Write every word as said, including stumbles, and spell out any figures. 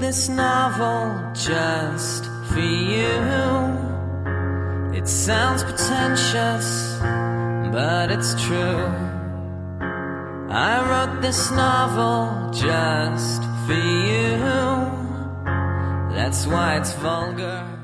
this novel just for you. It sounds pretentious, but it's true. I wrote this novel just for you. That's why it's vulgar.